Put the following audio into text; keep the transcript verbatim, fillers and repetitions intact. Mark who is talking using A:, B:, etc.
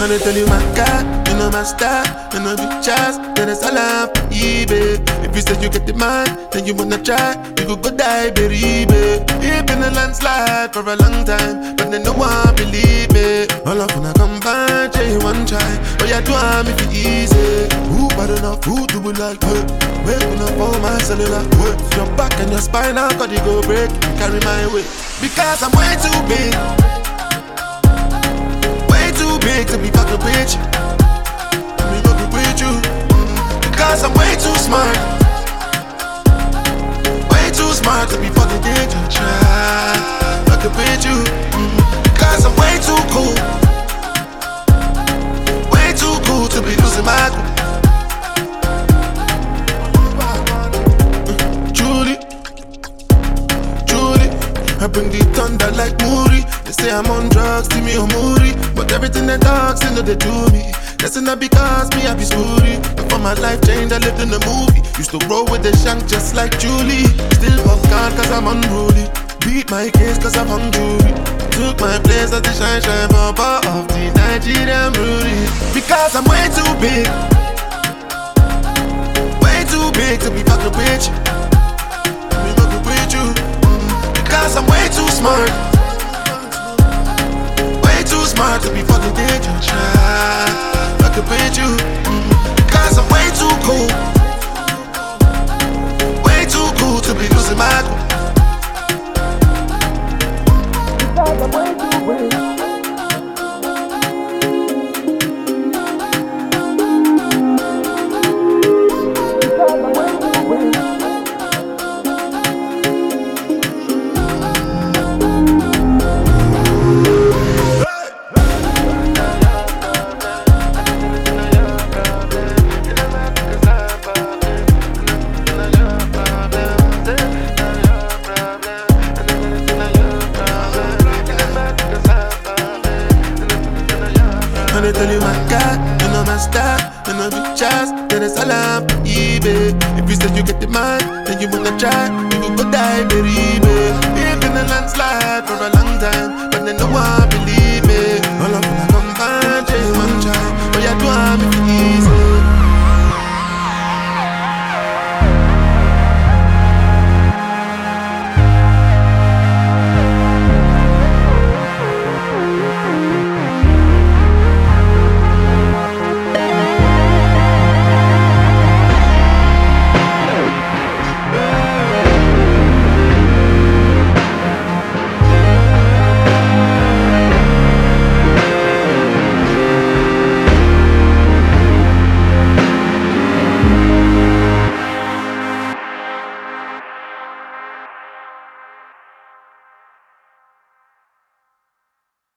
A: And I tell you my God, you know my style, you know the chance, then it's all up, eBay. If you say you get the man, then you wanna try, you could go die, baby. It been a landslide for a long time, but then no one believe me. All of when I come back, you one try, but you do I'm if it easy. Who bad enough, who do we like, hey? Waking up on my cellular, hey? Your back and your spine, how could you go break, carry my weight? Because I'm way too big. Too big to be fucking with you. Let me fucking with you. Mm-hmm. Because I'm way too smart. Way too smart to be fucking with you. Try fucking with you. Mm-hmm. Because I'm way too cool. Way too cool to be losing my cool. Mm-hmm. Julie, Julie, I bring the thunder like Moody. They say I'm on drugs, see me on Moody. But everything they talk, still know they do me. That's not because me I be smoothie. Before my life changed, I lived in a movie. Used to roll with the shank just like Julie. Still fuck God cause I'm unruly. Beat my case cause I'm hungry. Took my place as the shine shine papa of the Nigerian Rudy. Because I'm way too big. Way too big to be fucking with you. Be fucking with you. Mm-hmm. Because I'm way too smart. Too smart to be fucking with you. Try fucking with you. Mm-hmm. Cause I'm way too cool. Way too cool to be losing my cool. Because I'm way too cool. And I tell you my God, you know my style, you know the chance, then it's all up, eBay. If you say you get the man, then you wanna try, you could go die, baby. It been a landslide for a long time, but then no one